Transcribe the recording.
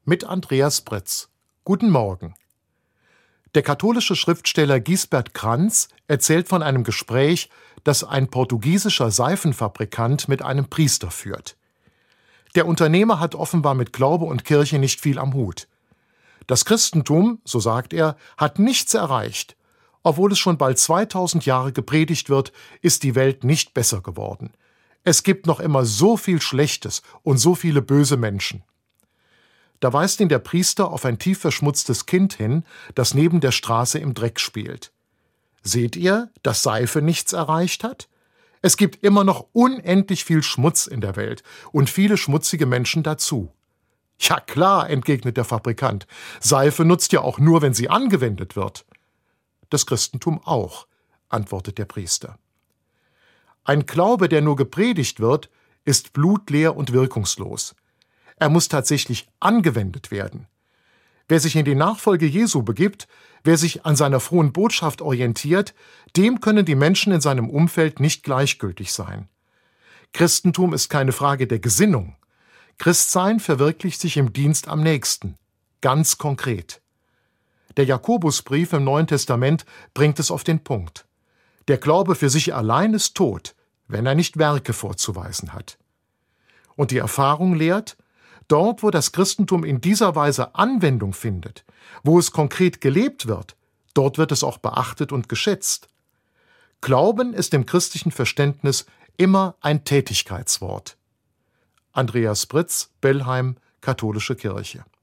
mit Andreas Britz. Guten Morgen. Der katholische Schriftsteller Gisbert Kranz erzählt von einem Gespräch, das ein portugiesischer Seifenfabrikant mit einem Priester führt. Der Unternehmer hat offenbar mit Glaube und Kirche nicht viel am Hut. Das Christentum, so sagt er, hat nichts erreicht. Obwohl es schon bald 2000 Jahre gepredigt wird, ist die Welt nicht besser geworden. Es gibt noch immer so viel Schlechtes und so viele böse Menschen. Da weist ihn der Priester auf ein tief verschmutztes Kind hin, das neben der Straße im Dreck spielt. Seht ihr, dass Seife nichts erreicht hat? Es gibt immer noch unendlich viel Schmutz in der Welt und viele schmutzige Menschen dazu. Ja klar, entgegnet der Fabrikant, Seife nutzt ja auch nur, wenn sie angewendet wird. Das Christentum auch, antwortet der Priester. Ein Glaube, der nur gepredigt wird, ist blutleer und wirkungslos. Er muss tatsächlich angewendet werden. Wer sich in die Nachfolge Jesu begibt, wer sich an seiner frohen Botschaft orientiert, dem können die Menschen in seinem Umfeld nicht gleichgültig sein. Christentum ist keine Frage der Gesinnung. Christsein verwirklicht sich im Dienst am Nächsten, ganz konkret. Der Jakobusbrief im Neuen Testament bringt es auf den Punkt. Der Glaube für sich allein ist tot, wenn er nicht Werke vorzuweisen hat. Und die Erfahrung lehrt, dort, wo das Christentum in dieser Weise Anwendung findet, wo es konkret gelebt wird, dort wird es auch beachtet und geschätzt. Glauben ist im christlichen Verständnis immer ein Tätigkeitswort. Andreas Britz, Bellheim, Katholische Kirche.